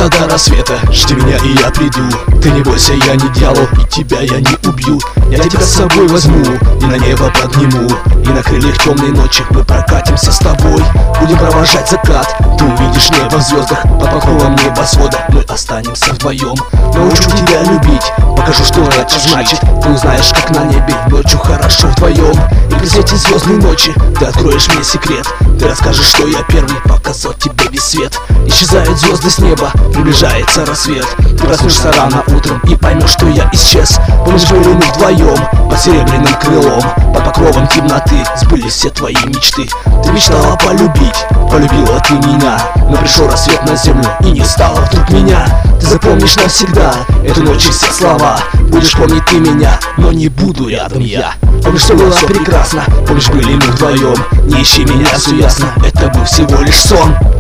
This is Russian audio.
место до рассвета. Жди меня, и я приду. Ты не бойся, я не дьявол, и тебя я не убью. Я тебя с собой возьму и на небо подниму, и на крыльях темной ночи мы прокатимся с тобой. Будем провожать закат, ты увидишь небо в звездах. Под покровом небосвода мы останемся вдвоем. Научу тебя любить, покажу, что это значит. Ты узнаешь, как на небе ночью хорошо вдвоем. И при свете звездной ночи ты откроешь мне секрет. Ты расскажешь, что я первый показал тебе весь свет. Исчезают звезды с неба, приближается рассвет. Ты проснешься рано утром и поймешь, что я исчез. Помнишь, были мы вдвоем под серебряным крылом. Под покровом темноты сбылись все твои мечты. Ты мечтала полюбить, полюбила ты меня, но пришел рассвет на землю и не стало вдруг меня. Ты запомнишь навсегда эту ночь и все слова. Будешь помнить ты меня, но не буду рядом я. Помнишь, что было прекрасно, помнишь, были мы вдвоем. Не ищи меня, все ясно, это был всего лишь сон.